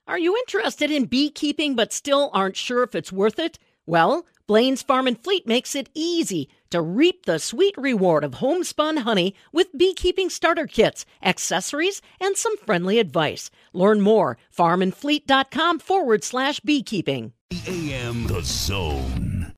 Are you interested in beekeeping but still aren't sure if it's worth it? Well, Blaine's Farm and Fleet makes it easy to reap the sweet reward of homespun honey with beekeeping starter kits, accessories, and some friendly advice. Learn more, farmandfleet.com/beekeeping. AM The Zone.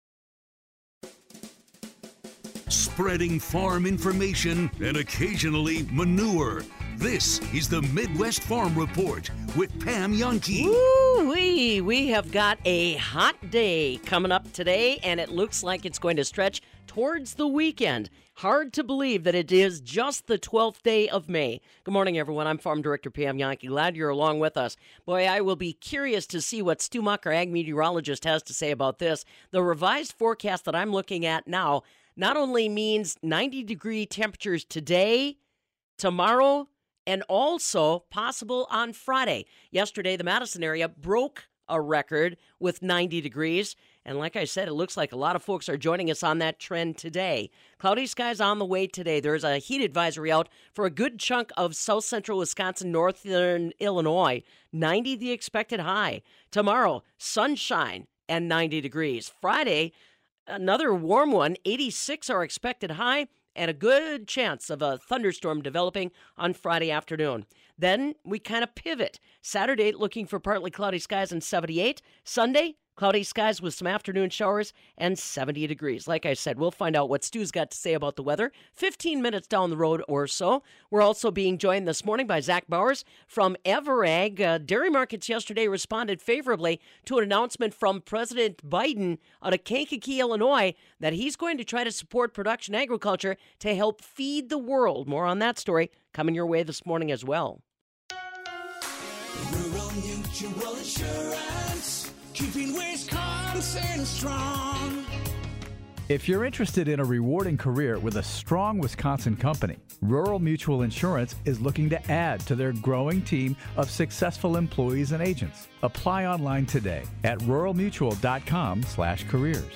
Spreading farm information and occasionally manure. This is the Midwest Farm Report with Pam Jahnke. Woo-wee! We have got a hot day coming up today, and it looks like it's going to stretch towards the weekend. Hard to believe that it is just the 12th day of May. Good morning, everyone. I'm Farm Director Pam Jahnke. Glad you're along with us. Boy, I will be curious to see what Stu Muck, our ag meteorologist, has to say about this. The revised forecast that I'm looking at now not only means 90-degree temperatures today, tomorrow, and also possible on Friday. Yesterday, the Madison area broke a record with 90 degrees. And like I said, it looks like a lot of folks are joining us on that trend today. Cloudy skies on the way today. There's a heat advisory out for a good chunk of south central Wisconsin, northern Illinois. 90 the expected high. Tomorrow, sunshine and 90 degrees. Friday, another warm one. 86 are expected high. And a good chance of a thunderstorm developing on Friday afternoon. Then we kind of pivot. Saturday, looking for partly cloudy skies and 78. Sunday, cloudy skies with some afternoon showers and 70 degrees. Like I said, we'll find out what Stu's got to say about the weather 15 minutes down the road or so. We're also being joined this morning by Zach Bowers from Everag. Dairy markets yesterday responded favorably to an announcement from President Biden out of Kankakee, Illinois, that he's going to try to support production agriculture to help feed the world. More on that story coming your way this morning as well. Rural Mutual Insurance, keeping Wisconsin strong. If you're interested in a rewarding career with a strong Wisconsin company, Rural Mutual Insurance is looking to add to their growing team of successful employees and agents. Apply online today at ruralmutual.com/careers.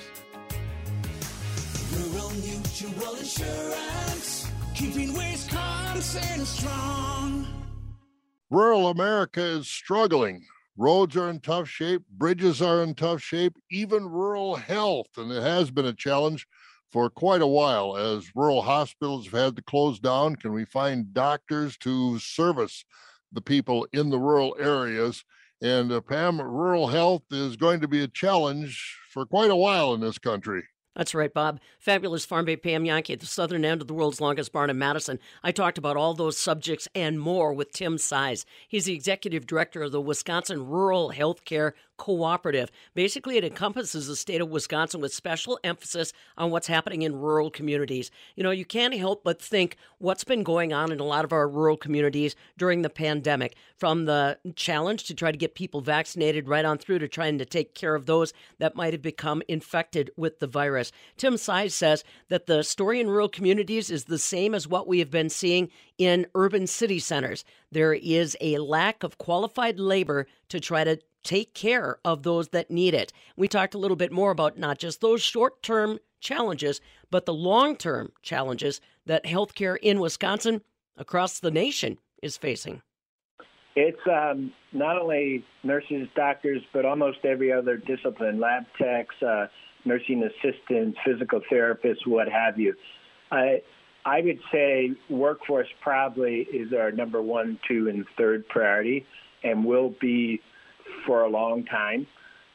Rural Mutual Insurance, keeping Wisconsin strong. Rural America is struggling. Roads are in tough shape, bridges are in tough shape, even rural health. And it has been a challenge for quite a while as rural hospitals have had to close down. Can we find doctors to service the people in the rural areas? And Pam, rural health is going to be a challenge for quite a while in this country. That's right, Bob. Fabulous Farm Bay Pam Jahnke at the southern end of the world's longest barn in Madison. I talked about all those subjects and more with Tim Size. He's the executive director of the Wisconsin Rural Healthcare Cooperative. Basically, it encompasses the state of Wisconsin with special emphasis on what's happening in rural communities. You know, you can't help but think what's been going on in a lot of our rural communities during the pandemic, from the challenge to try to get people vaccinated right on through to trying to take care of those that might have become infected with the virus. Tim Size says that the story in rural communities is the same as what we have been seeing in urban city centers. There is a lack of qualified labor to try to take care of those that need it. We talked a little bit more about not just those short-term challenges, but the long-term challenges that healthcare in Wisconsin, across the nation, is facing. It's not only nurses, doctors, but almost every other discipline, lab techs, nursing assistants, physical therapists, what have you. I would say workforce probably is our number 1, 2, and 3rd priority and will be for a long time.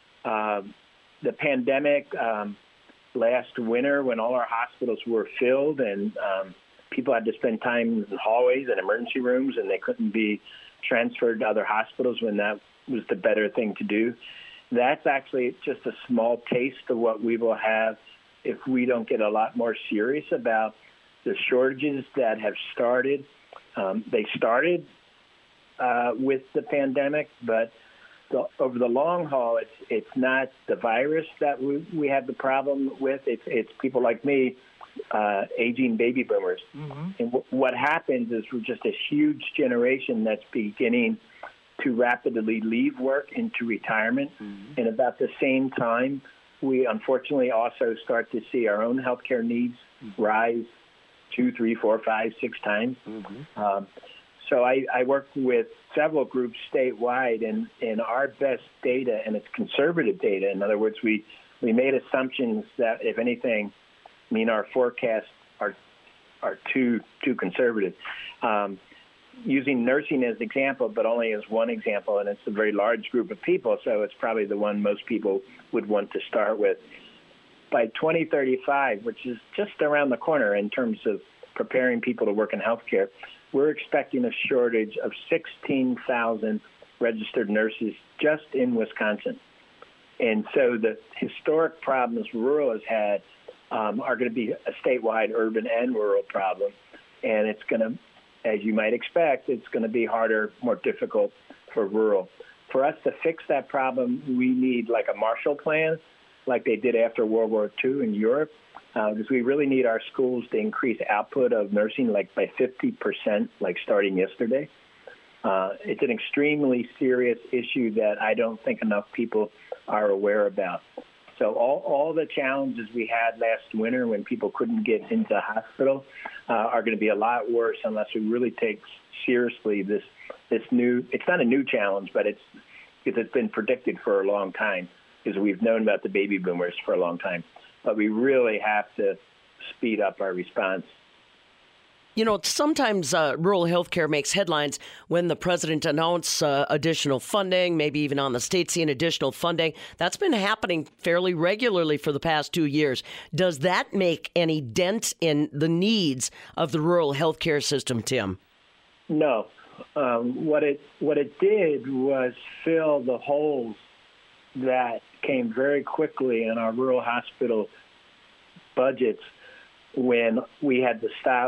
The pandemic last winter, when all our hospitals were filled and people had to spend time in hallways and emergency rooms and they couldn't be transferred to other hospitals when that was the better thing to do. That's actually just a small taste of what we will have if we don't get a lot more serious about the shortages that have started. They started with the pandemic, but over the long haul, it's not the virus that we have the problem with. It's people like me, aging baby boomers. Mm-hmm. And what happens is we're just a huge generation that's beginning to rapidly leave work into retirement. Mm-hmm. And about the same time, we unfortunately also start to see our own healthcare needs rise 2, 3, 4, 5, 6 times. Mm-hmm. So I work with several groups statewide, and our best data, and it's conservative data. In other words, we made assumptions that, if anything, mean our forecasts are too conservative. Using nursing as an example, but only as one example, and it's a very large group of people, so it's probably the one most people would want to start with. By 2035, which is just around the corner in terms of preparing people to work in healthcare, we're expecting a shortage of 16,000 registered nurses just in Wisconsin. And so the historic problems rural has had are going to be a statewide urban and rural problem. And it's going to, as you might expect, it's going to be harder, more difficult for rural. For us to fix that problem, we need like a Marshall Plan, like they did after World War II in Europe, because we really need our schools to increase output of nursing like by 50%, like starting yesterday. It's an extremely serious issue that I don't think enough people are aware about. So all the challenges we had last winter when people couldn't get into the hospital are going to be a lot worse unless we really take seriously this new. It's not a new challenge, but it's been predicted for a long time, because we've known about the baby boomers for a long time. But we really have to speed up our response. You know, sometimes rural healthcare makes headlines when the president announces additional funding, maybe even on the state scene additional funding. That's been happening fairly regularly for the past 2 years. Does that make any dent in the needs of the rural healthcare system, Tim? No. What it did was fill the holes that came very quickly in our rural hospital budgets when we had to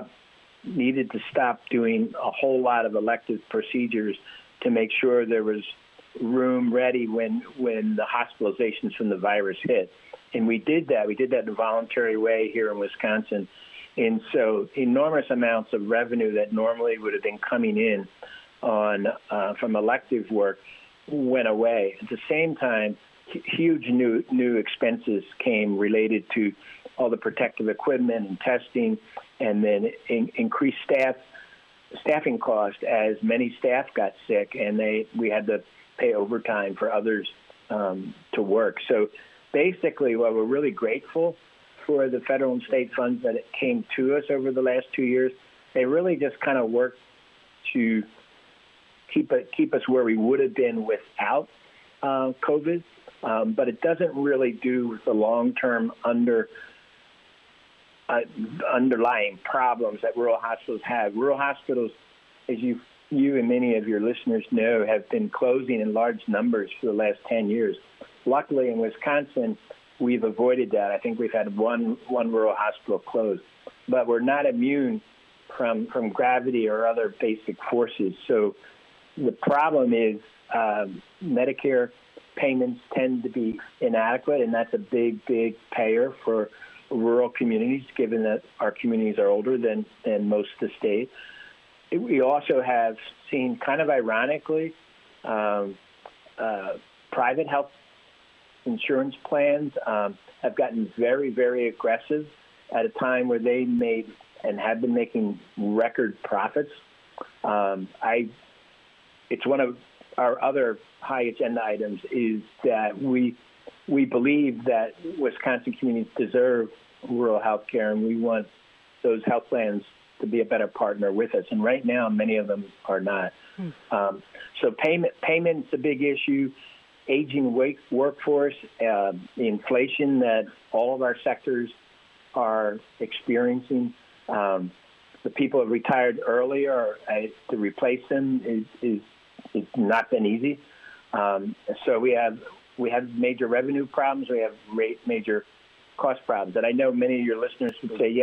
needed to stop doing a whole lot of elective procedures to make sure there was room ready when the hospitalizations from the virus hit. And we did that. We did that in a voluntary way here in Wisconsin. And so enormous amounts of revenue that normally would have been coming in on from elective work went away. At the same time, huge new expenses came related to all the protective equipment and testing, and then increased staffing costs as many staff got sick, and we had to pay overtime for others to work. So basically, while we're really grateful for the federal and state funds that came to us over the last 2 years, they really just kind of worked to keep us where we would have been without COVID. But it doesn't really do with the long-term underlying problems that rural hospitals have. Rural hospitals, as you and many of your listeners know, have been closing in large numbers for the last 10 years. Luckily, in Wisconsin, we've avoided that. I think we've had one rural hospital close. But we're not immune from gravity or other basic forces. So the problem is Medicare payments tend to be inadequate, and that's a big payer for rural communities, given that our communities are older than most of the state. We also have seen, kind of ironically, private health insurance plans have gotten very, very aggressive at a time where they made and have been making record profits. It's one of our other high agenda items is that we believe that Wisconsin communities deserve rural health care, and we want those health plans to be a better partner with us. And right now, many of them are not. So payment's a big issue. Aging workforce, the inflation that all of our sectors are experiencing. The people who retired earlier, to replace them is not been easy. So we have major revenue problems. We have major cost problems. And I know many of your listeners would say,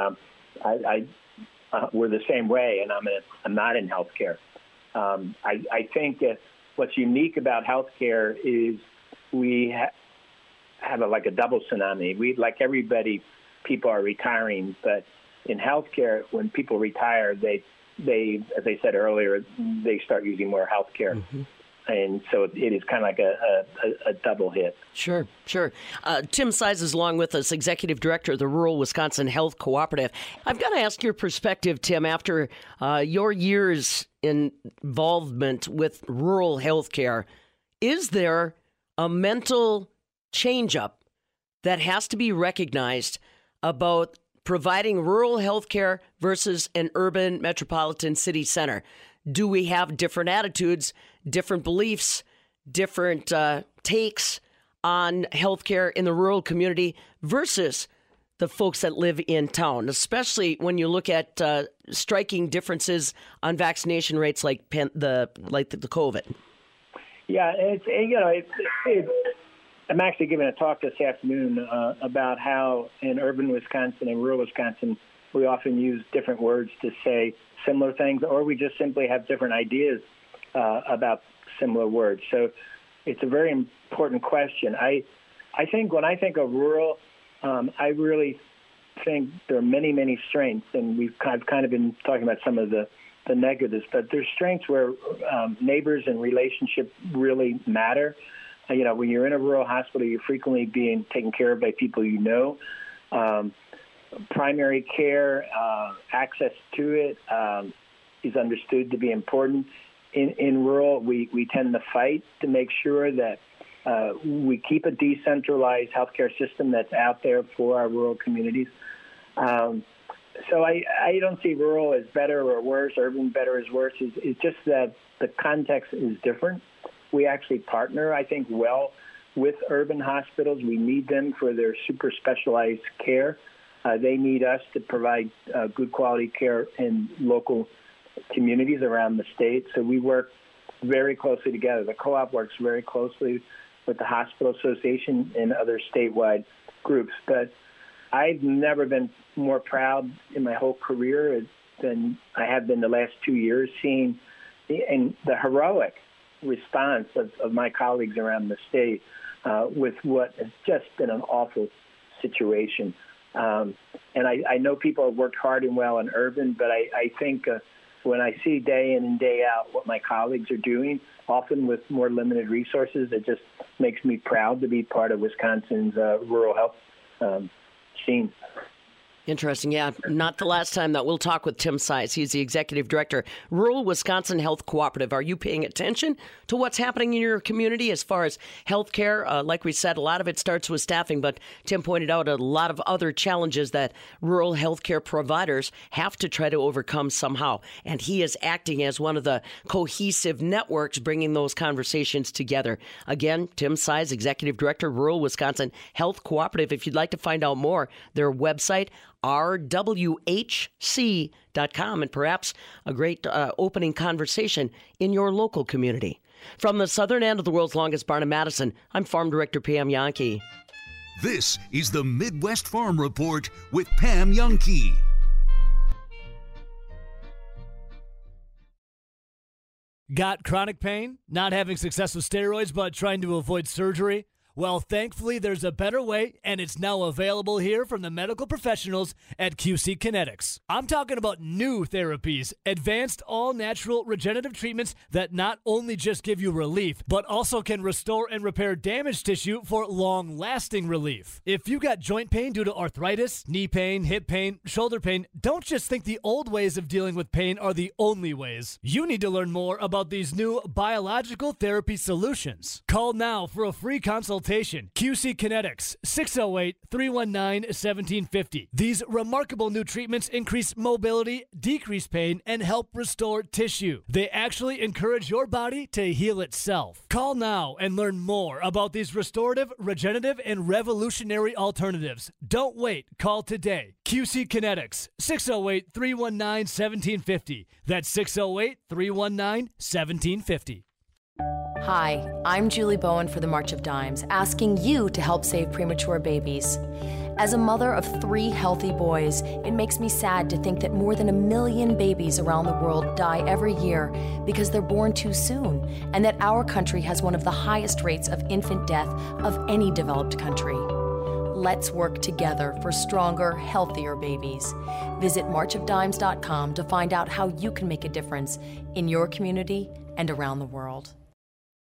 we're the same way, and I'm not in healthcare. I think that what's unique about healthcare is we have a double tsunami. We, like everybody, people are retiring, but in healthcare, when people retire, they, as I said earlier, they start using more healthcare. And so it is kind of like a double hit. Sure. Tim Size is along with us, Executive Director of the Rural Wisconsin Health Cooperative. I've got to ask your perspective, Tim, after your years in involvement with rural health care. Is there a mental change-up that has to be recognized about providing rural health care versus an urban metropolitan city center? Do we have different attitudes, different beliefs, different takes on healthcare in the rural community versus the folks that live in town, especially when you look at striking differences on vaccination rates like the COVID? Yeah, I'm actually giving a talk this afternoon about how in urban Wisconsin and rural Wisconsin, we often use different words to say similar things, or we just simply have different ideas about similar words. So it's a very important question. I think when I think of rural, I really think there are many, many strengths, and I've kind of been talking about some of the negatives, but there's strengths where neighbors and relationship really matter. When you're in a rural hospital, you're frequently being taken care of by people you know. Primary care, access to it is understood to be important. In rural, we tend to fight to make sure that we keep a decentralized healthcare system that's out there for our rural communities. So I don't see rural as better or worse, urban better or worse. It's just that the context is different. We actually partner, I think, well with urban hospitals. We need them for their super specialized care. They need us to provide good quality care in local communities around the state. So we work very closely together. The co-op works very closely with the Hospital Association and other statewide groups. But I've never been more proud in my whole career than I have been the last 2 years, seeing the heroic response of my colleagues around the state with what has just been an awful situation. And I know people have worked hard and well in urban, but I think when I see day in and day out what my colleagues are doing, often with more limited resources, it just makes me proud to be part of Wisconsin's rural health scene. Interesting. Yeah, not the last time that we'll talk with Tim Size. He's the Executive Director, Rural Wisconsin Health Cooperative. Are you paying attention to what's happening in your community as far as health care? Like we said, a lot of it starts with staffing, but Tim pointed out a lot of other challenges that rural health care providers have to try to overcome somehow. And he is acting as one of the cohesive networks bringing those conversations together. Again, Tim Size, Executive Director, Rural Wisconsin Health Cooperative. If you'd like to find out more, their website, rwhc.com, and perhaps a great opening conversation in your local community. From the southern end of the world's longest barn in Madison, I'm Farm Director Pam Jahnke. This is the Midwest Farm Report with Pam Jahnke. Got chronic pain? Not having success with steroids but trying to avoid surgery? Well, thankfully, there's a better way, and it's now available here from the medical professionals at QC Kinetics. I'm talking about new therapies, advanced all-natural regenerative treatments that not only just give you relief, but also can restore and repair damaged tissue for long-lasting relief. If you got joint pain due to arthritis, knee pain, hip pain, shoulder pain, don't just think the old ways of dealing with pain are the only ways. You need to learn more about these new biological therapy solutions. Call now for a free consultation. QC Kinetics, 608-319-1750. These remarkable new treatments increase mobility, decrease pain, and help restore tissue. They actually encourage your body to heal itself. Call now and learn more about these restorative, regenerative, and revolutionary alternatives. Don't wait. Call today. QC Kinetics, 608-319-1750. That's 608-319-1750. Hi, I'm Julie Bowen for the March of Dimes, asking you to help save premature babies. As a mother of 3 healthy boys, it makes me sad to think that more than 1 million babies around the world die every year because they're born too soon, and that our country has one of the highest rates of infant death of any developed country. Let's work together for stronger, healthier babies. Visit marchofdimes.com to find out how you can make a difference in your community and around the world.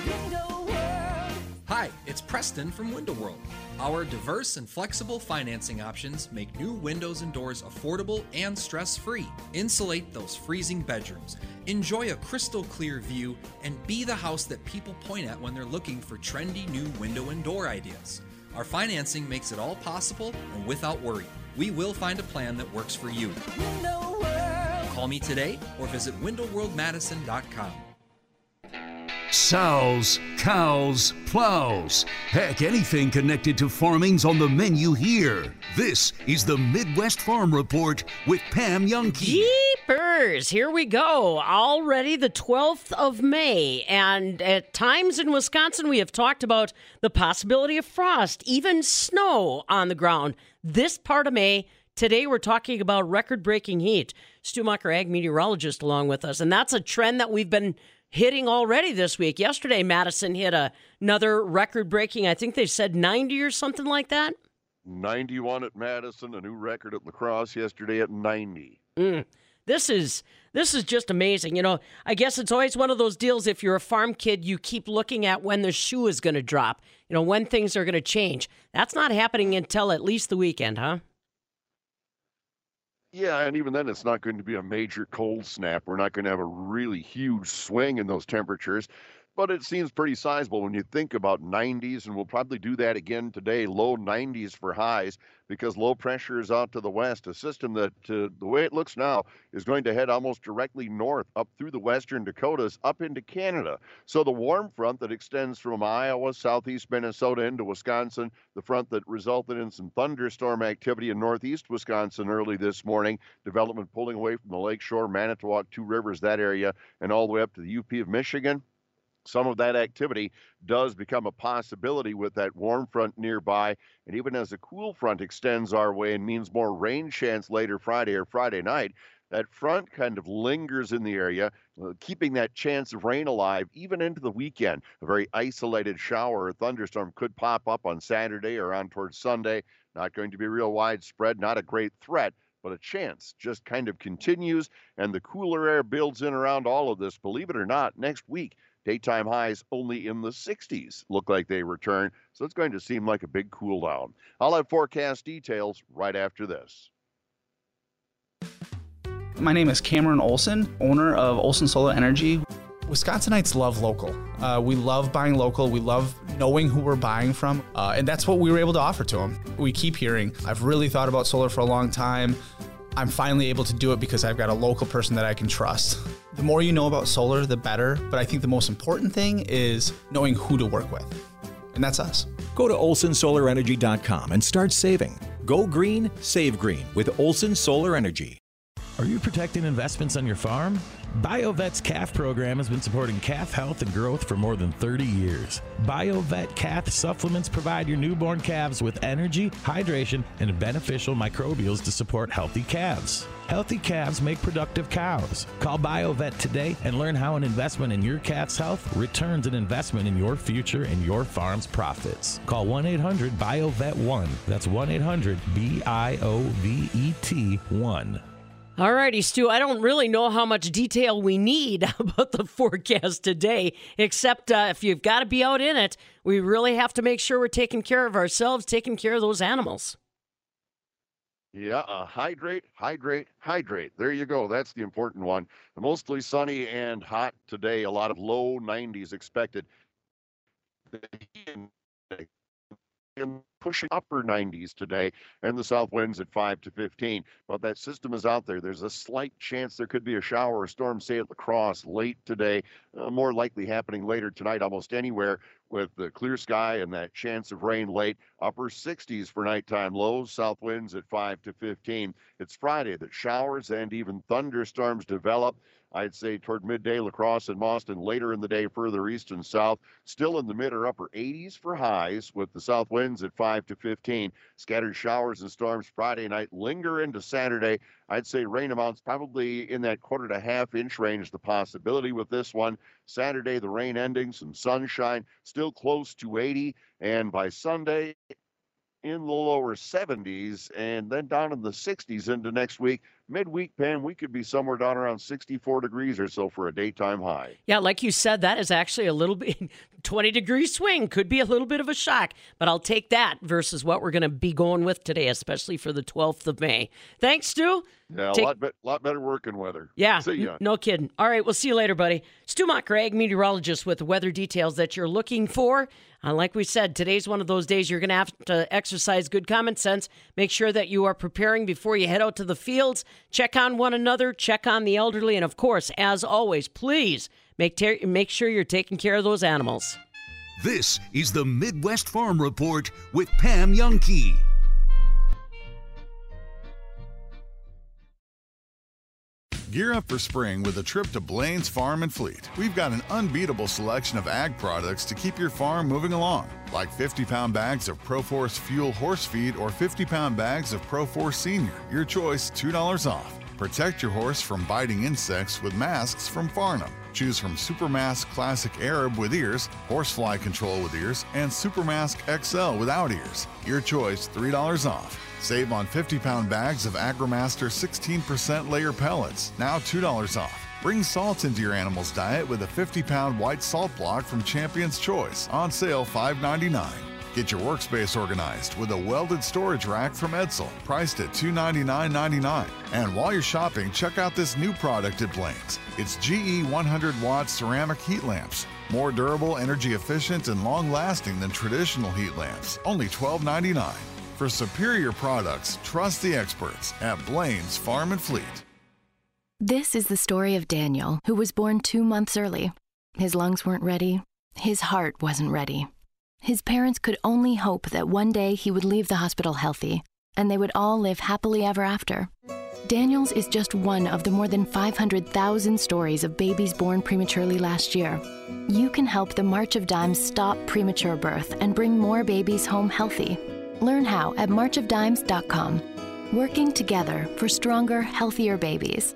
Hi, it's Preston from Window World. Our diverse and flexible financing options make new windows and doors affordable and stress-free. Insulate those freezing bedrooms. Enjoy a crystal clear view and be the house that people point at when they're looking for trendy new window and door ideas. Our financing makes it all possible and without worry. We will find a plan that works for you. Window World. Call me today or visit windowworldmadison.com. Sows, cows, plows. Heck, anything connected to farming's on the menu here. This is the Midwest Farm Report with Pam Youngkey. Jeepers, here we go. Already the 12th of May. And at times in Wisconsin, we have talked about the possibility of frost, even snow on the ground. This part of May, today we're talking about record-breaking heat. Stu Mucker, ag meteorologist, along with us. And that's a trend that we've been hitting already this week. Yesterday, Madison hit another record-breaking, I think they said 90 or something like that. 91 at Madison, a new record at La Crosse yesterday at 90. This is just amazing. You know, I guess it's always one of those deals. If you're a farm kid, you keep looking at when the shoe is going to drop, you know, when things are going to change. That's not happening until at least the weekend, huh? Yeah, and even then, it's not going to be a major cold snap. We're not going to have a really huge swing in those temperatures, but it seems pretty sizable when you think about 90s, and we'll probably do that again today, low 90s for highs, because low pressure is out to the west, a system that, the way it looks now, is going to head almost directly north up through the western Dakotas up into Canada. So the warm front that extends from Iowa, southeast Minnesota into Wisconsin, the front that resulted in some thunderstorm activity in northeast Wisconsin early this morning, development pulling away from the lakeshore, Manitowoc, Two Rivers, that area, and all the way up to the UP of Michigan. Some of that activity does become a possibility with that warm front nearby. And even as the cool front extends our way and means more rain chance later Friday or Friday night, that front kind of lingers in the area, keeping that chance of rain alive even into the weekend. A very isolated shower or thunderstorm could pop up on Saturday or on towards Sunday. Not going to be real widespread, not a great threat, but a chance just kind of continues. And the cooler air builds in around all of this. Believe it or not, next week, daytime highs only in the 60s look like they return, so it's going to seem like a big cool down. I'll have forecast details right after this. My name is Cameron Olson, owner of Olson Solar Energy. Wisconsinites love local. We love buying local. We love knowing who we're buying from, and that's what we were able to offer to them. We keep hearing, I've really thought about solar for a long time. I'm finally able to do it because I've got a local person that I can trust. The more you know about solar, the better. But I think the most important thing is knowing who to work with. And that's us. Go to olsonsolarenergy.com and start saving. Go green, save green with Olson Solar Energy. Are you protecting investments on your farm? BioVet's calf program has been supporting calf health and growth for more than 30 years. BioVet calf supplements provide your newborn calves with energy, hydration, and beneficial microbials to support healthy calves. Healthy calves make productive cows. Call BioVet today and learn how an investment in your calf's health returns an investment in your future and your farm's profits. Call 1-800-BioVet-1. That's 1-800-BIOVET-1. All righty, Stu, I don't really know how much detail we need about the forecast today, except if you've got to be out in it, we really have to make sure we're taking care of ourselves, taking care of those animals. Yeah, hydrate, hydrate, hydrate. There you go. That's the important one. Mostly sunny and hot today. A lot of low 90s expected. Pushing upper 90s today, and the south winds at 5 to 15. But that system is out there. There's a slight chance there could be a shower or storm, say at La Crosse late today. More likely happening later tonight, almost anywhere, with the clear sky and that chance of rain late. Upper 60s for nighttime lows, south winds at 5 to 15. It's Friday that showers and even thunderstorms develop. I'd say toward midday, La Crosse and Mauston, later in the day, further east and south. Still in the mid or upper 80s for highs, with the south winds at 5 to 15. Scattered showers and storms Friday night linger into Saturday. I'd say rain amounts probably in that quarter to half inch range, the possibility with this one. Saturday, the rain ending, some sunshine, still close to 80. And by Sunday, in the lower 70s, and then down in the 60s into next week midweek, Pam, we could be somewhere down around 64 degrees or so for a daytime high. Yeah, like you said, that is actually a little bit 20-degree swing. Could be a little bit of a shock, but I'll take that versus what we're going to be going with today, especially for the 12th of May. Thanks, Stu. Yeah, lot better working weather. Yeah, See ya. No kidding. All right, we'll see you later, buddy. Stu Mocker, ag meteorologist with the weather details that you're looking for. Like we said, today's one of those days you're going to have to exercise good common sense. Make sure that you are preparing before you head out to the fields. Check on one another, check on the elderly, and of course, as always, please make sure you're taking care of those animals. This is the Midwest Farm Report with Pam Jahnke. Gear up for spring with a trip to Blaine's Farm and Fleet. We've got an unbeatable selection of ag products to keep your farm moving along, like 50-pound bags of ProForce Fuel horse feed or 50-pound bags of ProForce Senior. Your choice, $2 off. Protect your horse from biting insects with masks from Farnham. Choose from Supermask Classic Arab with ears, Horsefly Control with ears, and Supermask XL without ears. Your choice, $3 off. Save on 50-pound bags of AgroMaster 16% layer pellets, now $2 off. Bring salt into your animal's diet with a 50-pound white salt block from Champion's Choice, on sale $5.99. Get your workspace organized with a welded storage rack from Edsel, priced at $299.99. And while you're shopping, check out this new product at Blaine's. It's GE 100-watt ceramic heat lamps. More durable, energy efficient, and long-lasting than traditional heat lamps. Only $12.99. For superior products, trust the experts at Blaine's Farm and Fleet. This is the story of Daniel, who was born 2 months early. His lungs weren't ready. His heart wasn't ready. His parents could only hope that one day he would leave the hospital healthy, and they would all live happily ever after. Daniel's is just one of the more than 500,000 stories of babies born prematurely last year. You can help the March of Dimes stop premature birth and bring more babies home healthy. Learn how at marchofdimes.com. Working together for stronger, healthier babies.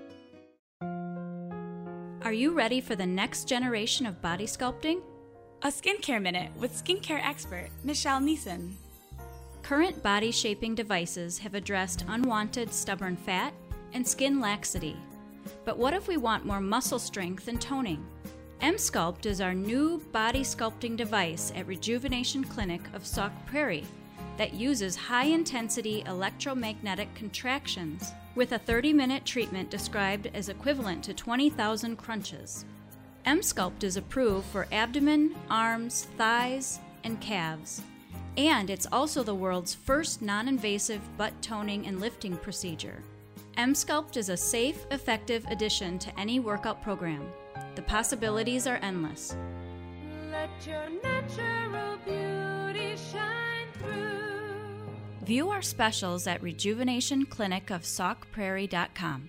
Are you ready for the next generation of body sculpting? A skincare minute with skincare expert Michelle Neeson. Current body shaping devices have addressed unwanted stubborn fat and skin laxity. But what if we want more muscle strength and toning? M-Sculpt is our new body sculpting device at Rejuvenation Clinic of Sauk Prairie that uses high-intensity electromagnetic contractions with a 30-minute treatment described as equivalent to 20,000 crunches. M-Sculpt is approved for abdomen, arms, thighs, and calves. And it's also the world's first non-invasive butt toning and lifting procedure. M-Sculpt is a safe, effective addition to any workout program. The possibilities are endless. Let your natural beauty shine through. View our specials at rejuvenationclinicofsaukprairie.com.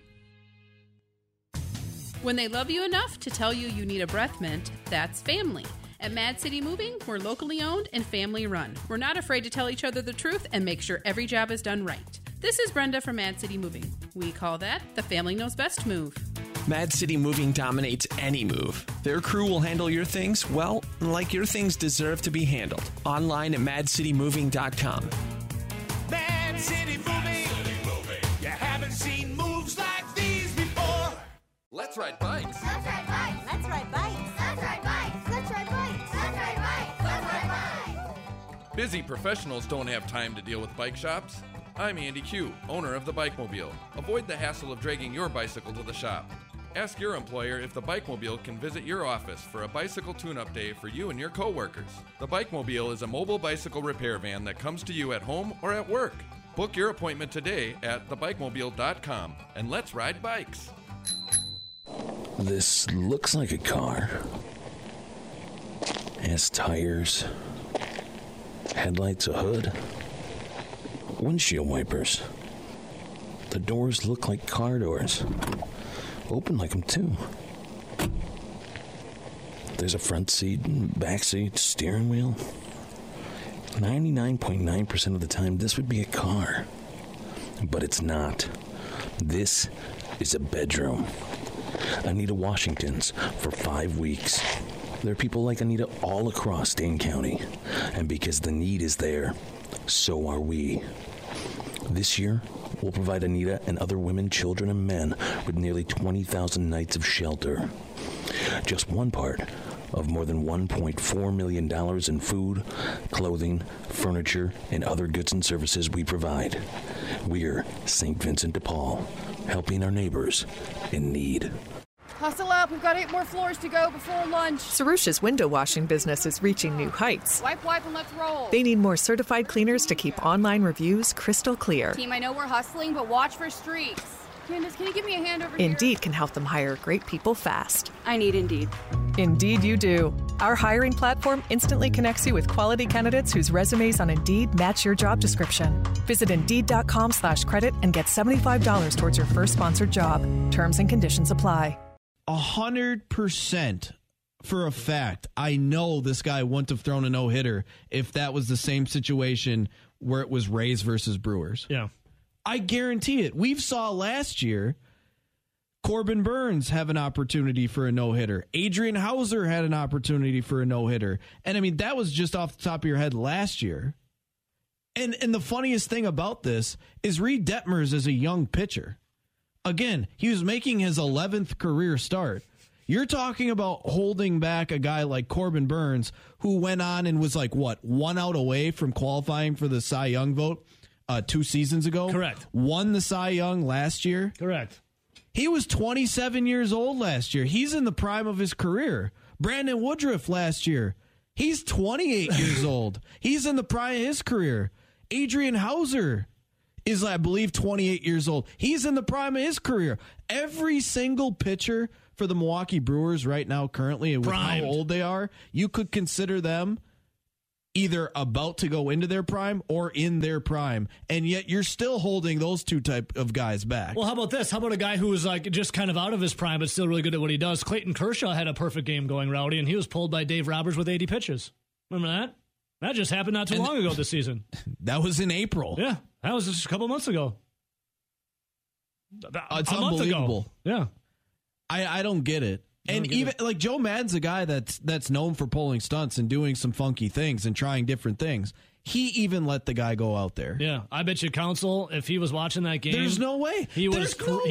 When they love you enough to tell you you need a breath mint, that's family. At Mad City Moving, we're locally owned and family run. We're not afraid to tell each other the truth and make sure every job is done right. This is Brenda from Mad City Moving. We call that the family knows best move. Mad City Moving dominates any move. Their crew will handle your things, well, like your things deserve to be handled. Online at madcitymoving.com. Mad City Moving. You haven't seen moves like these before. Let's ride bikes. Let's ride bikes. Let's ride bikes. Let's ride bikes. Let's ride bikes. Let's ride bikes. Let's ride bikes. Busy professionals don't have time to deal with bike shops. I'm Andy Q, owner of the Bikemobile. Avoid the hassle of dragging your bicycle to the shop. Ask your employer if the Bikemobile can visit your office for a bicycle tune-up day for you and your coworkers. The Bikemobile is a mobile bicycle repair van that comes to you at home or at work. Book your appointment today at thebikemobile.com and let's ride bikes. This looks like a car. It has tires, headlights, a hood, windshield wipers. The doors look like car doors. Open like them too. There's a front seat, back seat, steering wheel. 99.9% of the time, this would be a car. But it's not. This is a bedroom. Anita Washington's for 5 weeks. There are people like Anita all across Dane County. And because the need is there, so are we. This year, we'll provide Anita and other women, children, and men with nearly 20,000 nights of shelter. Just one part of more than $1.4 million in food, clothing, furniture, and other goods and services we provide. We're St. Vincent de Paul, helping our neighbors in need. Hustle up, we've got 8 more floors to go before lunch. Sarusha's window washing business is reaching new heights. Wipe, and let's roll. They need more certified cleaners to keep online reviews crystal clear. Team, I know we're hustling, but watch for streaks. Candace, can you give me a hand over here? Indeed can help them hire great people fast. I need Indeed. Indeed you do. Our hiring platform instantly connects you with quality candidates whose resumes on Indeed match your job description. Visit Indeed.com/credit and get $75 towards your first sponsored job. Terms and conditions apply. 100% for a fact, I know this guy wouldn't have thrown a no-hitter if that was the same situation where it was Rays versus Brewers. Yeah. I guarantee it. We saw last year Corbin Burns have an opportunity for a no-hitter. Adrian Hauser had an opportunity for a no-hitter. And, I mean, that was just off the top of your head last year. And the funniest thing about this is Reed Detmers is a young pitcher. Again, he was making his 11th career start. You're talking about holding back a guy like Corbin Burns, who went on and was like, 1 out away from qualifying for the Cy Young vote 2 seasons ago? Correct. Won the Cy Young last year? Correct. He was 27 years old last year. He's in the prime of his career. Brandon Woodruff last year, he's 28 years old. He's in the prime of his career. Adrian Hauser is, I believe, 28 years old. He's in the prime of his career. Every single pitcher for the Milwaukee Brewers right now, currently, and with how old they are, you could consider them either about to go into their prime or in their prime, and yet you're still holding those two type of guys back. Well, how about this? How about a guy who was like just kind of out of his prime but still really good at what he does? Clayton Kershaw had a perfect game going, Rowdy, and he was pulled by Dave Roberts with 80 pitches. Remember that? That just happened not too long ago this season. That was in April. Yeah, that was just a couple months ago. It's unbelievable. Yeah. I don't get it. And even like Joe Maddon's a guy that's known for pulling stunts and doing some funky things and trying different things. He even let the guy go out there. Yeah, I bet you Counsell, if he was watching that game, there's no way he was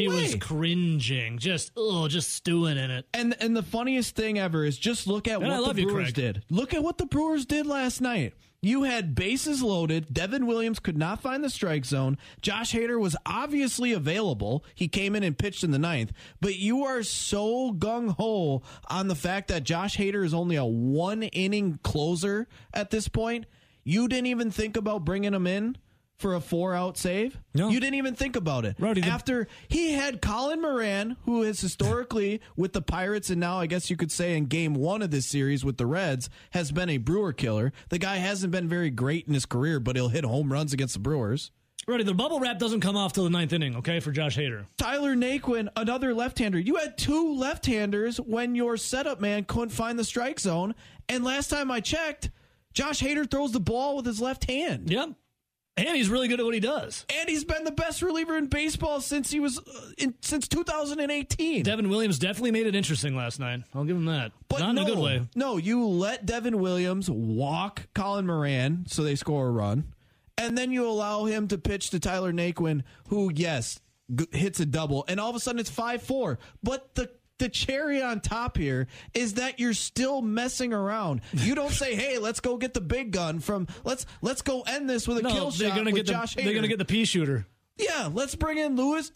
cringing, just stewing in it. And the funniest thing ever is just look at what the Brewers did. Look at what the Brewers did last night. You had bases loaded. Devin Williams could not find the strike zone. Josh Hader was obviously available. He came in and pitched in the 9th. But you are so gung-ho on the fact that Josh Hader is only a 1-inning closer at this point. You didn't even think about bringing him in for a 4-out save? No. You didn't even think about it. After he had Colin Moran, who is historically with the Pirates and now I guess you could say in game 1 of this series with the Reds, has been a Brewer killer. The guy hasn't been very great in his career, but he'll hit home runs against the Brewers. Rowdy, the bubble wrap doesn't come off till the 9th inning, okay, for Josh Hader. Tyler Naquin, another left-hander. You had 2 left-handers when your setup man couldn't find the strike zone, and last time I checked, Josh Hader throws the ball with his left hand. Yep. And he's really good at what he does. And he's been the best reliever in baseball since he was since 2018. Devin Williams definitely made it interesting last night. I'll give him that. But not in a good way. No, you let Devin Williams walk Colin Moran so they score a run. And then you allow him to pitch to Tyler Naquin, who, yes, hits a double. And all of a sudden it's 5-4. But the cherry on top here is that you're still messing around. You don't say, "Hey, let's go get the big gun from let's go end this with a kill shot with Josh Hader." They're going to get the pea shooter. Yeah, let's bring in Luis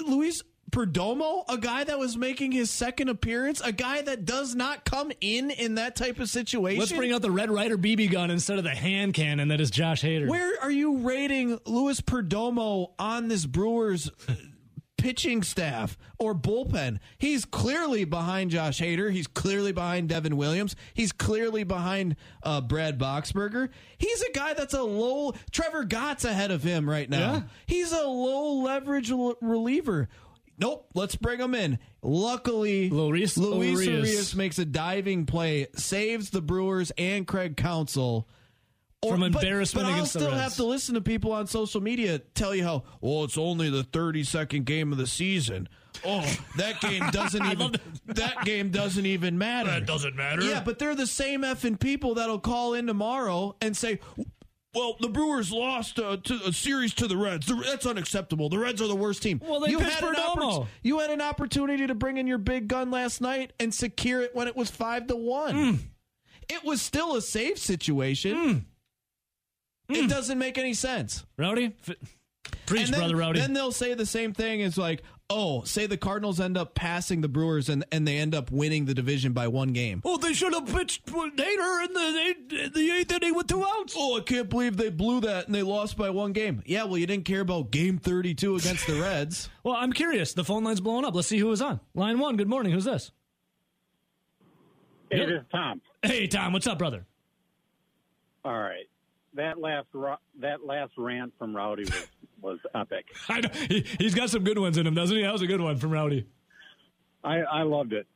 Perdomo, a guy that was making his 2nd appearance, a guy that does not come in that type of situation. Let's bring out the Red Ryder BB gun instead of the hand cannon that is Josh Hader. Where are you rating Luis Perdomo on this Brewers pitching staff or bullpen? He's clearly behind Josh Hader. He's clearly behind Devin Williams. He's clearly behind Brad Boxberger. He's a guy that's Trevor Gott's ahead of him right now. Yeah. He's a low leverage reliever. Nope, let's bring him in. Luckily, Luis Urias makes a diving play, saves the Brewers and Craig Counsell from embarrassment against the Reds. But I'll still have to listen to people on social media tell you how, it's only the 32nd game of the season. Oh, that game doesn't even matter. That doesn't matter. Yeah, but they're the same effing people that'll call in tomorrow and say, well, the Brewers lost to a series to the Reds. That's unacceptable. The Reds are the worst team. Well, they pitched Perdomo. You had an opportunity to bring in your big gun last night and secure it when it was 5-1. It was still a safe situation. It doesn't make any sense. Rowdy? Preach, Brother Rowdy. Then they'll say the same thing as like, oh, say the Cardinals end up passing the Brewers and they end up winning the division by 1 game. Oh, they should have pitched Nader in the 8th inning with 2 outs. Oh, I can't believe they blew that and they lost by 1 game. Yeah, well, you didn't care about game 32 against the Reds. Well, I'm curious. The phone line's blowing up. Let's see who is on. Line 1, good morning. Who's this? It is Tom. Hey, Tom. What's up, brother? All right. That last rant from Rowdy was epic. I know. He's got some good ones in him, doesn't he? That was a good one from Rowdy. I loved it.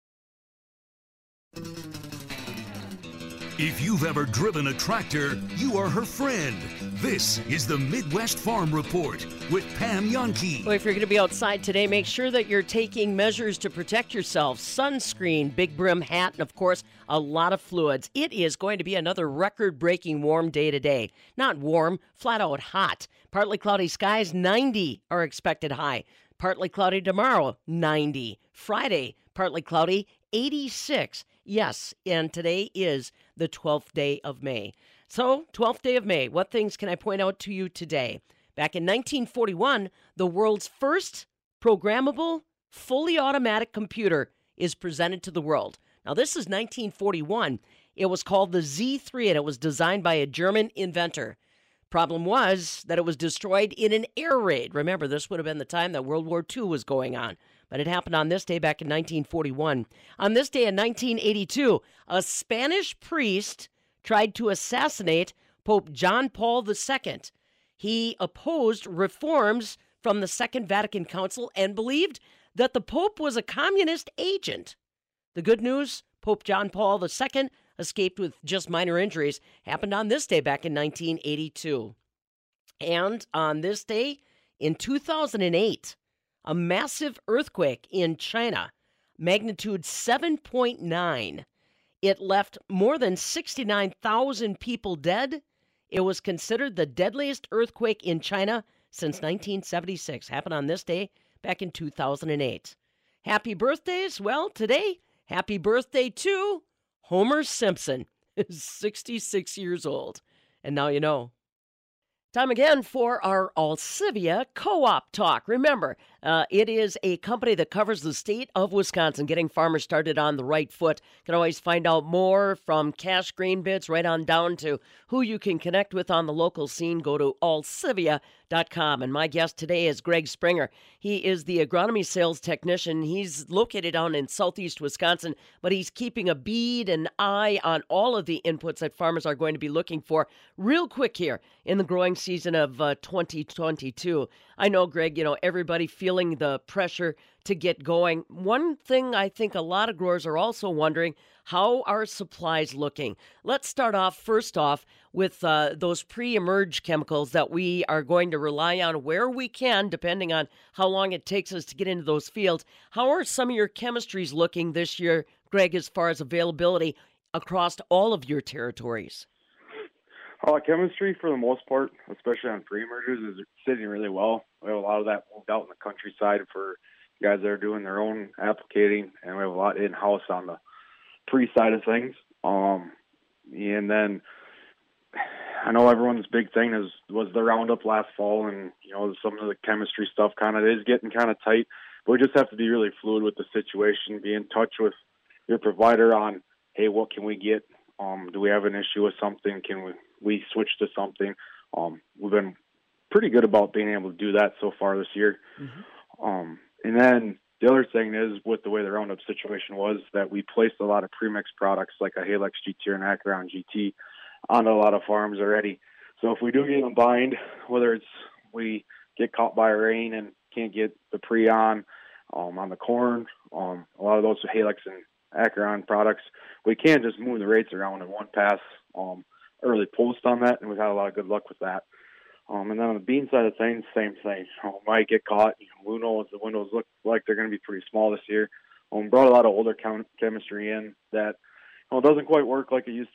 If you've ever driven a tractor, you are her friend. This is the Midwest Farm Report with Pam Jahnke. Well, if you're going to be outside today, make sure that you're taking measures to protect yourself. Sunscreen, big brim hat, and of course, a lot of fluids. It is going to be another record-breaking warm day today. Not warm, flat out hot. Partly cloudy skies, 90 are expected high. Partly cloudy tomorrow, 90. Friday, partly cloudy, 86. Yes, and today is the 12th day of May. So, 12th day of May, what things can I point out to you today? Back in 1941, the world's first programmable, fully automatic computer is presented to the world. Now, this is 1941. It was called the Z3, and it was designed by a German inventor. Problem was that it was destroyed in an air raid. Remember, this would have been the time that World War II was going on. But it happened on this day back in 1941. On this day in 1982, a Spanish priest tried to assassinate Pope John Paul II. He opposed reforms from the Second Vatican Council and believed that the Pope was a communist agent. The good news, Pope John Paul II escaped with just minor injuries. Happened on this day back in 1982. And on this day in 2008, a massive earthquake in China, magnitude 7.9. It left more than 69,000 people dead. It was considered the deadliest earthquake in China since 1976. Happened on this day back in 2008. Happy birthdays. Well, today, happy birthday to Homer Simpson, 66 years old. And now you know. Time again for our Alcivia Co-op Talk. Remember, it is a company that covers the state of Wisconsin, getting farmers started on the right foot. You can always find out more from cash grain bids right on down to who you can connect with on the local scene. Go to alcivia.com. And my guest today is Greg Springer. He is the agronomy sales technician. He's located down in southeast Wisconsin, but he's keeping a bead and eye on all of the inputs that farmers are going to be looking for. Real quick here in the growing season of 2022. I know, Greg, everybody feeling the pressure to get going. One thing I think a lot of growers are also wondering, how are supplies looking? Let's start off, first off, with those pre-emerge chemicals that we are going to rely on where we can, depending on how long it takes us to get into those fields. How are some of your chemistries looking this year, Greg, as far as availability across all of your territories? Chemistry, for the most part, especially on pre-emergers, is sitting really well. We have a lot of that moved out in the countryside for guys that are doing their own applicating, and we have a lot in-house on the pre-side of things. And then I know everyone's big thing was the Roundup last fall, and some of the chemistry stuff kind of is getting kind of tight. But we just have to be really fluid with the situation, be in touch with your provider on, hey, what can we get? Do we have an issue with something? Can we switch to something? We've been pretty good about being able to do that so far this year. Mm-hmm. And then the other thing is, with the way the Roundup situation was, that we placed a lot of premix products like a Halex GT or an Acheron GT on a lot of farms already. So if we do get in a bind, whether it's we get caught by rain and can't get the pre on the corn, a lot of those Halex and Acheron products, we can just move the rates around in one pass, early post on that, and we've had a lot of good luck with that. And then on the bean side of things, same thing. Might get caught. Who knows? The windows look like they're going to be pretty small this year. Brought a lot of older chemistry in that doesn't quite work like it used to.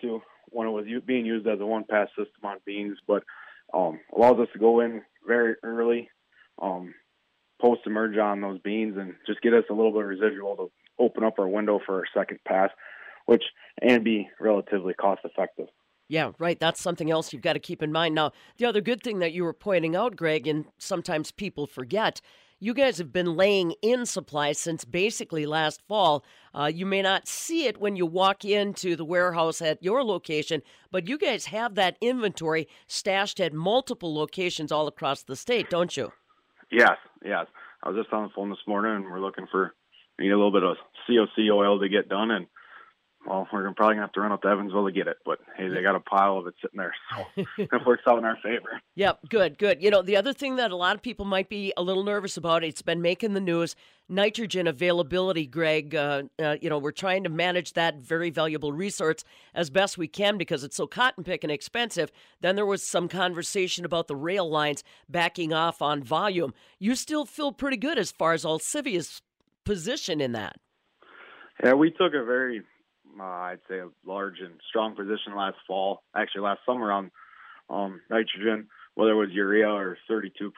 when it was being used as a one-pass system on beans, but allows us to go in very early, post-emerge on those beans, and just get us a little bit of residual to open up our window for our second pass, and be relatively cost-effective. Yeah, right. That's something else you've got to keep in mind. Now, the other good thing that you were pointing out, Greg, and sometimes people forget, you guys have been laying in supplies since basically last fall. You may not see it when you walk into the warehouse at your location, but you guys have that inventory stashed at multiple locations all across the state, don't you? Yes. I was just on the phone this morning, and we're looking for a little bit of COC oil to get done, and well, we're probably going to have to run up to Evansville to get it, but hey, they got a pile of it sitting there, so it works out in our favor. Yep, good. The other thing that a lot of people might be a little nervous about, it's been making the news, nitrogen availability, Greg. We're trying to manage that very valuable resource as best we can because it's so cotton picking expensive. Then there was some conversation about the rail lines backing off on volume. You still feel pretty good as far as Alcivia's position in that. Yeah, we took a very I'd say a large and strong position last summer on nitrogen, whether it was urea or 32%.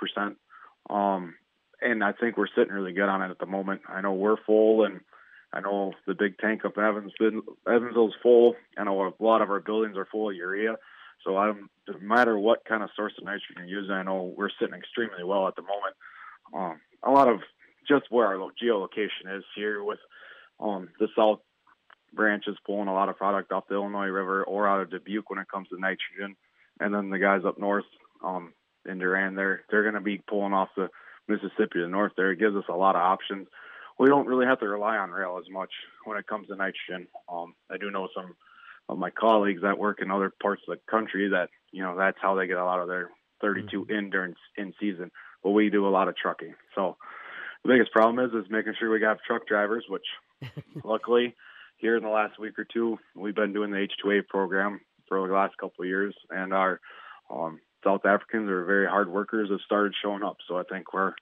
And I think we're sitting really good on it at the moment. I know we're full, and I know the big tank up in Evansville's full. I know a lot of our buildings are full of urea. So no matter what kind of source of nitrogen you're using, I know we're sitting extremely well at the moment. A lot of just where our geolocation is here with the south branch is pulling a lot of product off the Illinois River or out of Dubuque when it comes to nitrogen. And then the guys up north in Durand, they're going to be pulling off the Mississippi to the north there. It gives us a lot of options. We don't really have to rely on rail as much when it comes to nitrogen. I do know some of my colleagues that work in other parts of the country that, that's how they get a lot of their 32 in during in season. But we do a lot of trucking. So the biggest problem is making sure we got truck drivers, which luckily here in the last week or two, we've been doing the H-2A program for the last couple of years, and our South Africans are very hard workers have started showing up. So I think trucker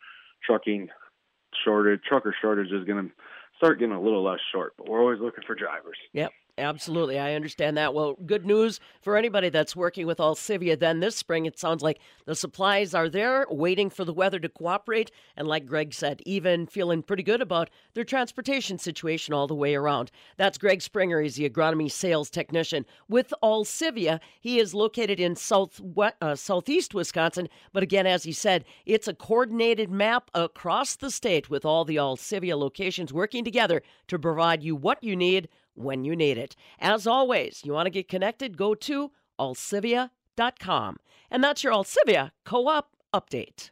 shortage is going to start getting a little less short, but we're always looking for drivers. Yep. Absolutely. I understand that. Well, good news for anybody that's working with Alcivia then this spring. It sounds like the supplies are there, waiting for the weather to cooperate. And like Greg said, even feeling pretty good about their transportation situation all the way around. That's Greg Springer. He's the agronomy sales technician with Alcivia. He is located in southeast Wisconsin. But again, as he said, it's a coordinated map across the state with all the Alcivia locations working together to provide you what you need when you need it. As always, you want to get connected, go to alcivia.com. And that's your Alcivia Co-op update.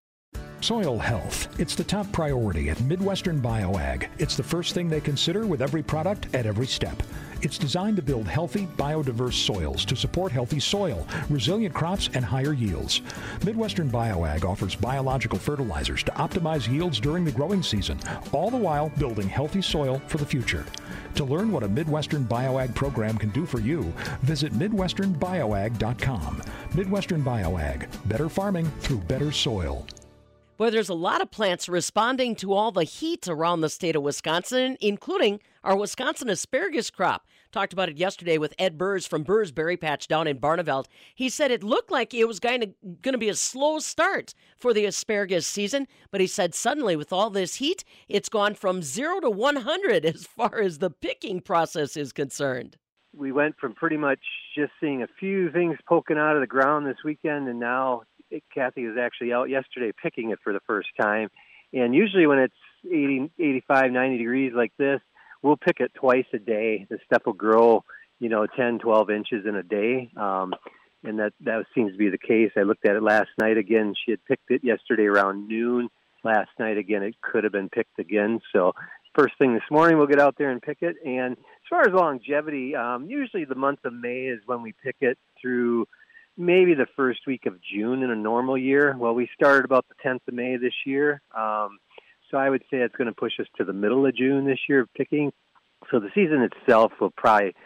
Soil health. It's the top priority at Midwestern BioAg. It's the first thing they consider with every product at every step. It's designed to build healthy, biodiverse soils to support healthy soil, resilient crops, and higher yields. Midwestern BioAg offers biological fertilizers to optimize yields during the growing season, all the while building healthy soil for the future. To learn what a Midwestern BioAg program can do for you, visit MidwesternBioAg.com. Midwestern BioAg. Better farming through better soil. Boy, there's a lot of plants responding to all the heat around the state of Wisconsin, including our Wisconsin asparagus crop. Talked about it yesterday with Ed Burrs from Burrs Berry Patch down in Barneveld. He said it looked like it was going to be a slow start for the asparagus season, but he said suddenly with all this heat, it's gone from 0 to 100 as far as the picking process is concerned. We went from pretty much just seeing a few things poking out of the ground this weekend, and now Kathy was actually out yesterday picking it for the first time. And usually when it's 80, 85, 90 degrees like this, we'll pick it twice a day. The stuff will grow, 10, 12 inches in a day. And that seems to be the case. I looked at it last night again. She had picked it yesterday around noon. Last night, again, it could have been picked again. So first thing this morning, we'll get out there and pick it. And as far as longevity, usually the month of May is when we pick it through maybe the first week of June in a normal year. Well, we started about the 10th of May this year. So I would say it's going to push us to the middle of June this year of picking. So the season itself would probably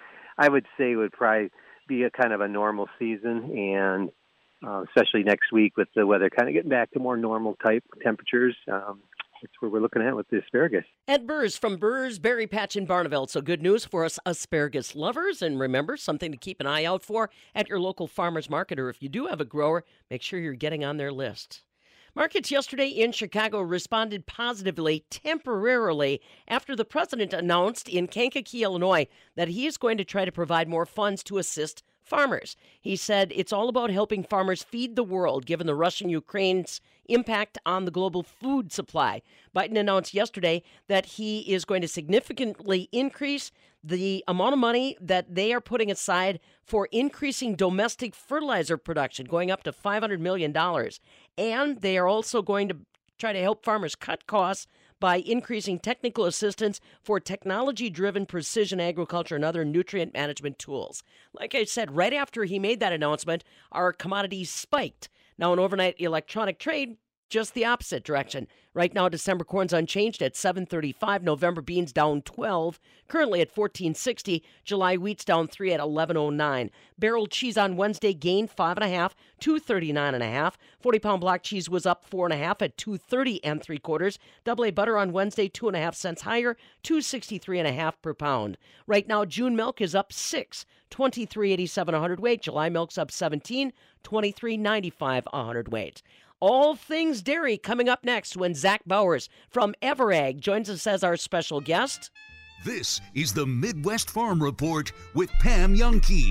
be a kind of a normal season. And especially next week with the weather kind of getting back to more normal type temperatures. that's what we're looking at with the asparagus. Ed Burrs from Burrs Berry Patch in Barneveld. So good news for us asparagus lovers. And remember, something to keep an eye out for at your local farmer's market. Or if you do have a grower, make sure you're getting on their list. Markets yesterday in Chicago responded positively temporarily after the president announced in Kankakee, Illinois, that he is going to try to provide more funds to assist farmers. He said it's all about helping farmers feed the world, given the Russia-Ukraine's impact on the global food supply. Biden announced yesterday that he is going to significantly increase the amount of money that they are putting aside for increasing domestic fertilizer production, going up to $500 million. And they are also going to try to help farmers cut costs by increasing technical assistance for technology-driven precision agriculture and other nutrient management tools. Like I said, right after he made that announcement, our commodities spiked. Now, in overnight electronic trade, just the opposite direction. Right now, December corn's unchanged at $7.35. November beans down 12, currently at $14.60. July wheat's down 3 at $11.09. Barrel cheese on Wednesday gained 5.5, $2.39.5. 40-pound block cheese was up 4.5 at $2.30 3/4. Double A butter on Wednesday 2.5 cents higher, $2.63.5 per pound. Right now, June milk is up 6, $23.87 a hundredweight. July milk's up 17, $23.95 a hundredweight. All things dairy coming up next when Zach Bowers from Everag joins us as our special guest. This is the Midwest Farm Report with Pam Jahnke.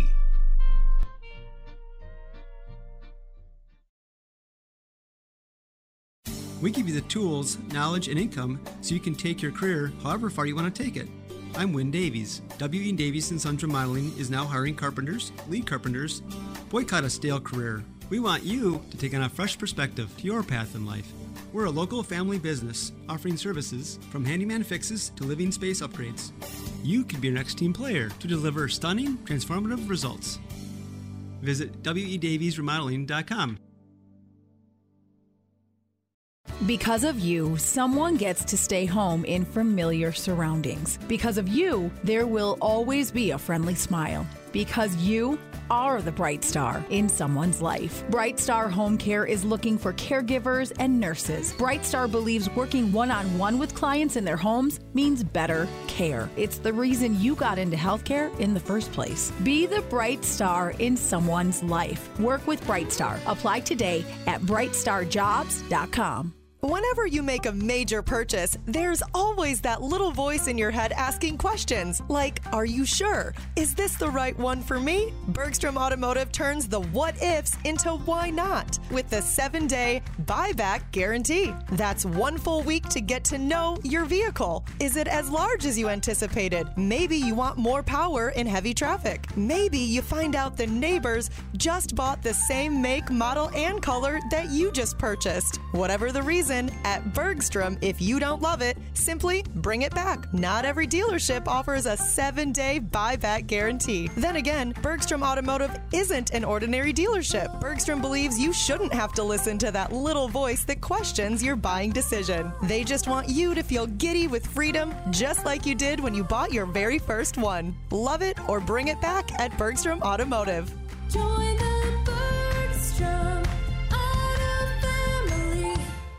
We give you the tools, knowledge, and income so you can take your career however far you want to take it. I'm Wynn Davies. W.E. Davies & Sons Remodeling is now hiring carpenters, lead carpenters. Boycott a stale career. We want you to take on a fresh perspective to your path in life. We're a local family business offering services from handyman fixes to living space upgrades. You could be your next team player to deliver stunning, transformative results. Visit wedaviesremodeling.com. Because of you, someone gets to stay home in familiar surroundings. Because of you, there will always be a friendly smile. Because you are the bright star in someone's life. Bright Star Home Care is looking for caregivers and nurses. Bright Star believes working one-on-one with clients in their homes means better care. It's the reason you got into healthcare in the first place. Be the bright star in someone's life. Work with Bright Star. Apply today at brightstarjobs.com. Whenever you make a major purchase, there's always that little voice in your head asking questions like, are you sure? Is this the right one for me? Bergstrom Automotive turns the what ifs into why not with the 7-day buyback guarantee. That's 1 full week to get to know your vehicle. Is it as large as you anticipated? Maybe you want more power in heavy traffic. Maybe you find out the neighbors just bought the same make, model, and color that you just purchased. Whatever the reason, at Bergstrom, if you don't love it, simply bring it back. Not every dealership offers a 7-day buyback guarantee. Then again, Bergstrom Automotive isn't an ordinary dealership. Bergstrom believes you shouldn't have to listen to that little voice that questions your buying decision. They just want you to feel giddy with freedom, just like you did when you bought your very first one. Love it or bring it back at Bergstrom Automotive. Join the Bergstrom Auto family.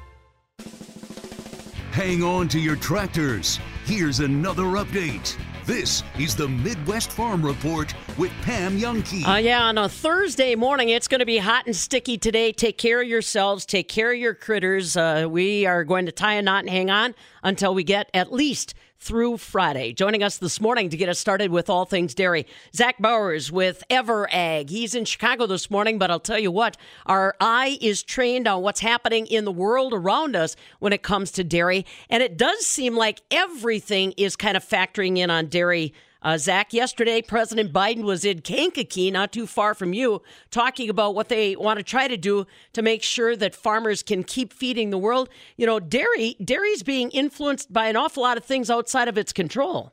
Hang on to your tractors. Here's another update. This is the Midwest Farm Report with Pam Jahnke. On a Thursday morning, it's going to be hot and sticky today. Take care of yourselves. Take care of your critters. We are going to tie a knot and hang on until we get at least through Friday. Joining us this morning to get us started with all things dairy, Zach Bowers with Everag. He's in Chicago this morning, but I'll tell you what, our eye is trained on what's happening in the world around us when it comes to dairy, and it does seem like everything is kind of factoring in on dairy. Zach, yesterday, President Biden was in Kankakee, not too far from you, talking about what they want to try to do to make sure that farmers can keep feeding the world. You know, dairy's being influenced by an awful lot of things outside of its control.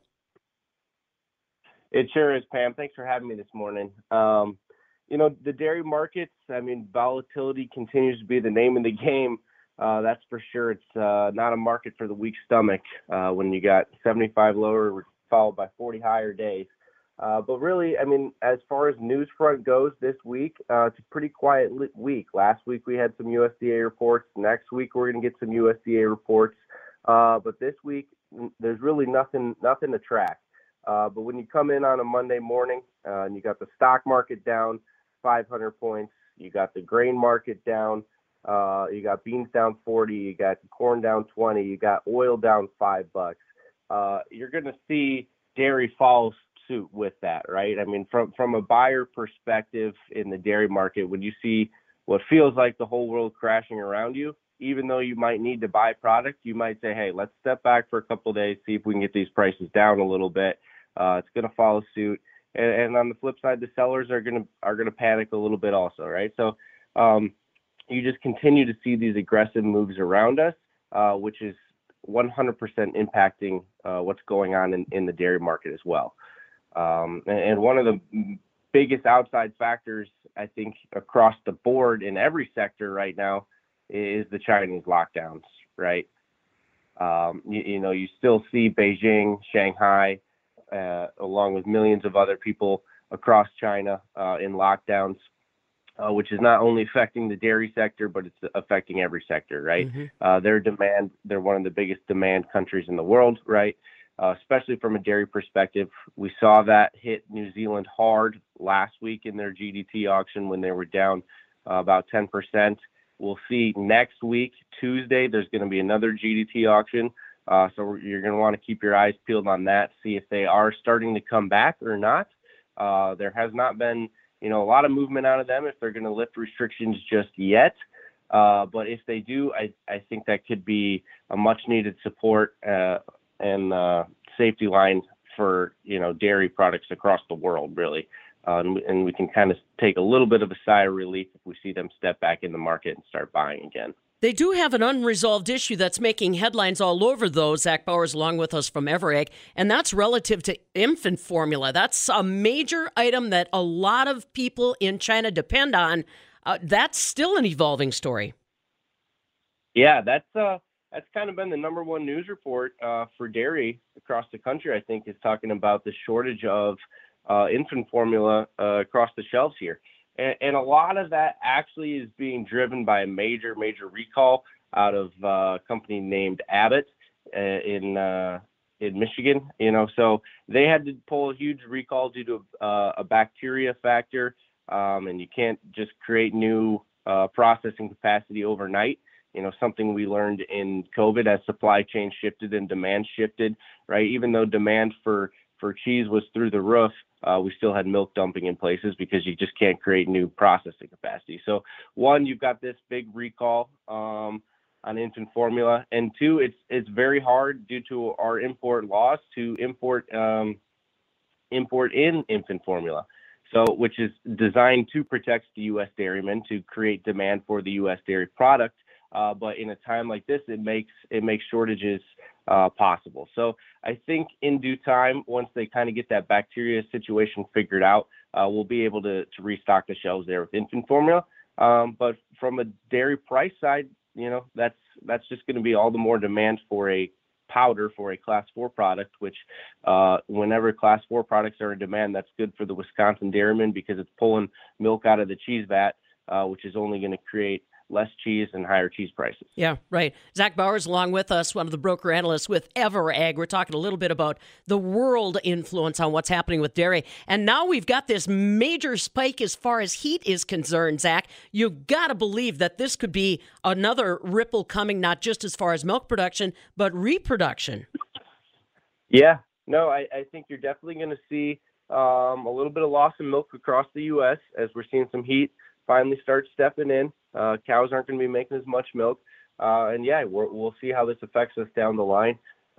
It sure is, Pam. Thanks for having me this morning. The dairy markets, volatility continues to be the name of the game. That's for sure. It's not a market for the weak stomach when you got 75 lower followed by 40 higher days. But really, as far as news front goes this week, it's a pretty quiet week. Last week we had some USDA reports. Next week we're going to get some USDA reports. But this week, there's really nothing to track. But when you come in on a Monday morning, and you got the stock market down 500 points, you got the grain market down, you got beans down 40, you got corn down 20, you got oil down $5. You're going to see dairy follow suit with that, right? I mean, from a buyer perspective in the dairy market, when you see what feels like the whole world crashing around you, even though you might need to buy product, you might say, hey, let's step back for a couple of days, see if we can get these prices down a little bit. It's going to follow suit. And on the flip side, the sellers are going to panic a little bit also, right? So you just continue to see these aggressive moves around us, which is 100% impacting what's going on in the dairy market as well. And one of the biggest outside factors, I think, across the board in every sector right now is the Chinese lockdowns, right? You still see Beijing, Shanghai, along with millions of other people across China in lockdowns, which is not only affecting the dairy sector, but it's affecting every sector, right? Mm-hmm. They're one of the biggest demand countries in the world, right? Especially from a dairy perspective. We saw that hit New Zealand hard last week in their GDT auction when they were down about 10%. We'll see next week, Tuesday, there's going to be another GDT auction. So you're going to want to keep your eyes peeled on that, see if they are starting to come back or not. There has not been, a lot of movement out of them if they're going to lift restrictions just yet. But if they do, I think that could be a much needed support and safety line for, dairy products across the world, really. And we can kind of take a little bit of a sigh of relief if we see them step back in the market and start buying again. They do have an unresolved issue that's making headlines all over, though. Zach Bowers along with us from EverAg, and that's relative to infant formula. That's a major item that a lot of people in China depend on. That's still an evolving story. Yeah, that's kind of been the number one news report for dairy across the country, I think, is talking about the shortage of infant formula across the shelves here. And a lot of that actually is being driven by a major recall out of a company named Abbott in Michigan. So they had to pull a huge recall due to a bacteria factor, and you can't just create new processing capacity overnight. Something we learned in COVID as supply chain shifted and demand shifted, right? Even though demand for cheese was through the roof, we still had milk dumping in places because you just can't create new processing capacity. So one, you've got this big recall on infant formula, and two, it's very hard due to our import laws to import in infant formula. So, which is designed to protect the U.S. dairymen, to create demand for the U.S. dairy product. But in a time like this, it makes shortages possible. So I think in due time, once they kind of get that bacteria situation figured out, we'll be able to restock the shelves there with infant formula. But from a dairy price side, that's just going to be all the more demand for a powder for a Class 4 product, which whenever Class 4 products are in demand, that's good for the Wisconsin dairyman because it's pulling milk out of the cheese vat, which is only going to create less cheese and higher cheese prices. Yeah, right. Zach Bowers along with us, one of the broker analysts with EverAg. We're talking a little bit about the world influence on what's happening with dairy. And now we've got this major spike as far as heat is concerned, Zach. You've got to believe that this could be another ripple coming, not just as far as milk production, but reproduction. Yeah, no, I think you're definitely going to see a little bit of loss in milk across the U.S. as we're seeing some heat finally start stepping in. Cows aren't going to be making as much milk. And yeah, we'll see how this affects us down the line.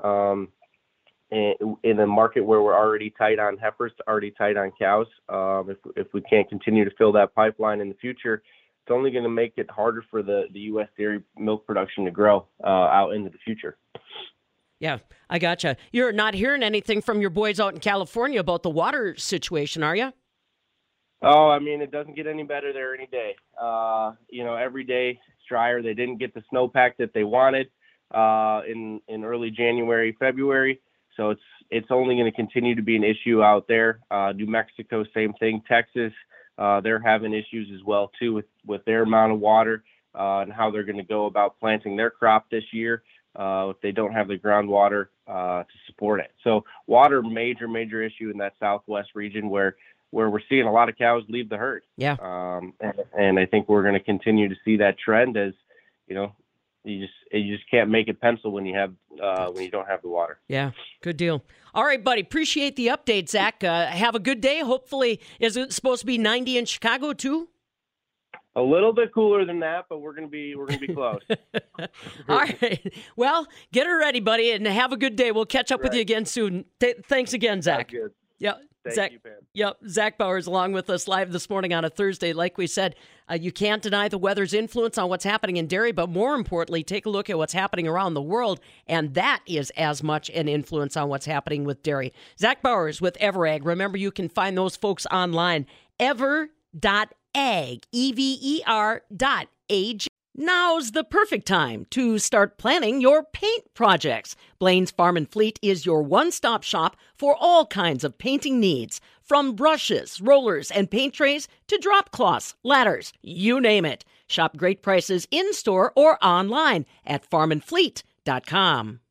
In a market where we're already tight on heifers, already tight on cows, if we can't continue to fill that pipeline in the future, it's only going to make it harder for the U.S. dairy milk production to grow out into the future. Yeah, I gotcha. You're not hearing anything from your boys out in California about the water situation, are you? Oh, I mean, it doesn't get any better there any day. Every day it's drier. They didn't get the snowpack that they wanted in early January, February. So it's only going to continue to be an issue out there. New Mexico, same thing. Texas, they're having issues as well, too, with their amount of water and how they're going to go about planting their crop this year. if they don't have the groundwater to support it. So water, major issue in that southwest region where we're seeing a lot of cows leave the herd. Yeah. And I think we're going to continue to see that trend as, you just can't make it pencil when you don't have the water. Yeah, good deal. All right, buddy. Appreciate the update, Zach. Have a good day. Hopefully, is it supposed to be 90 in Chicago too? A little bit cooler than that, but we're gonna be close. All right. Well, get her ready, buddy, and have a good day. We'll catch up with you again soon. Thanks again, Zach. Good. Yeah. Thank you, Pam. Yep, Zach Bowers along with us live this morning on a Thursday. Like we said, you can't deny the weather's influence on what's happening in dairy, but more importantly, take a look at what's happening around the world, and that is as much an influence on what's happening with dairy. Zach Bowers with EverAg. Remember, you can find those folks online, ever.ag, EVER.ag. Now's the perfect time to start planning your paint projects. Blaine's Farm and Fleet is your one-stop shop for all kinds of painting needs. From brushes, rollers, and paint trays to drop cloths, ladders, you name it. Shop great prices in-store or online at farmandfleet.com.